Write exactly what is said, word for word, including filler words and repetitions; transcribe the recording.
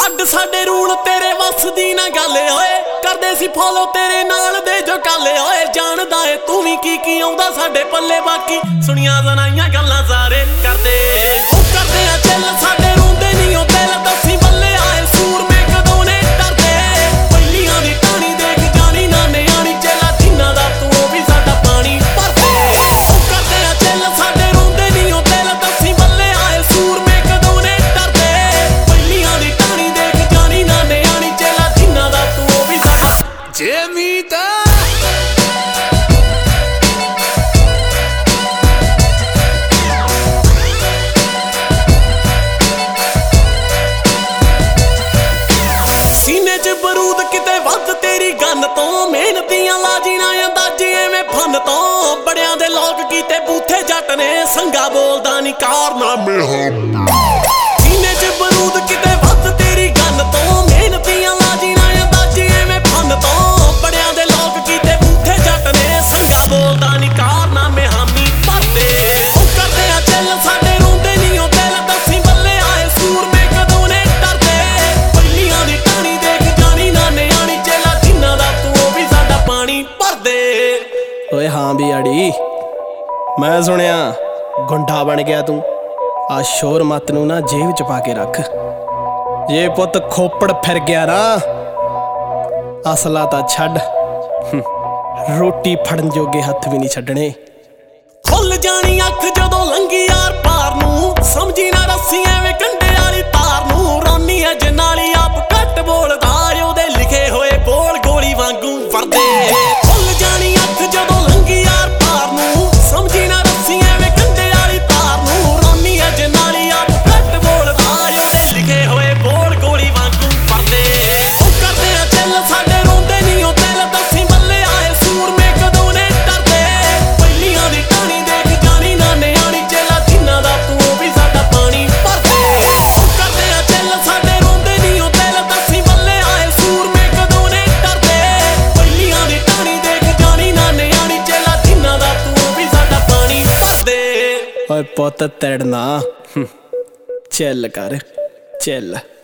ਛੱਡ ਸਾਡੇ ਰੂਲ तेरे वस दी ना गल ओए करदे सी फॉलो तेरे नाल दे जो कल ओए जानदा ए तू भी की की आउंदा साडे पल्ले बाकी सुनिया सुनाइयां गल्लां सारे करदे ओ करदे आ चल साडे रोंदे नहीं ओ दिल दसी बल्ले आए सूर में कदों ने डरदे पहिलियां दी टाणी देख जानी ना नियाणी चला जिन्ना दा तू भी साडा पानी भरदे ओ करदे आ चल साडे रोंदे नहीं ओ दिल दसी बल्ले आए सूर में कदों ने डरदे पहिलियां दी टाणी देख जानी ना नियाणी चला जिन्ना दा तू भी साडा जेमीता सीने च बरूद किते वध तेरी गन तो मेहनतियां लाजीना अंदाजे एवें फन तो बड़ियां दे लोग कीते बूथे जट ने संगा बोलदा नी कारनामे हम सीने च बरूद किते वध तेरी गन तो मेहनतियां लाजीना अंदाजे एवें फन तो बड़ियां दे लोग कीते बूथे जट ने संगा बोलदा नी कारनामे हामी भरदे ओ करदे आ चल साडे रोंदे नी ओ दिल दसी बल्ले आए सूर में कदों ने डरदे पहिलियां दी टाणी देख जानी ना नियाणी चला जिन्ना दा तू भी साडा पानी भरदे ओए हाँ भी आड़ी मैं सुनिया गुंडा बन गया तू आ शोर मत नू ना जेब च पा के रख जे पुत खोपड़ फिर गया ना असला ता छड़ रोटी फड़न जोगे हथ भी नहीं छड्डने खुल जानी अख जदों लंघी यार पार नू समझी ना रस्सी एवें कंडे वाली तार नू रोनी है जनाली आप घट बोलदा ओदे लिखे होए बोल गोली वांगू वरदे खुल जानी अख जदों लंघी यार पार नू समझी ना रस्सी एवें कंडे वाली तार नू रोनी है जनाली आप घट बोलदा ओदे लिखे होए बोल गोली वांगू वरदे ओ करदे आ चल साडे रोंदे नहीं ओ दिल दसी बल्ले आए सूर में कदों ने डरदे पहिलियां दी टाणी देख जानी ना नियाणी चला जिन्ना दा तू भी साडा पानी भरदे ओ करदे आ चल साडे रोंदे नहीं ओ दिल दसी बल्ले आए सूर में कदों ने डरदे पहिलियां दी टाणी देख जानी ना नियाणी चला जिन्ना दा तू भी साडा पानी भरदे ओए पुत तड़ना चिल कर चिल।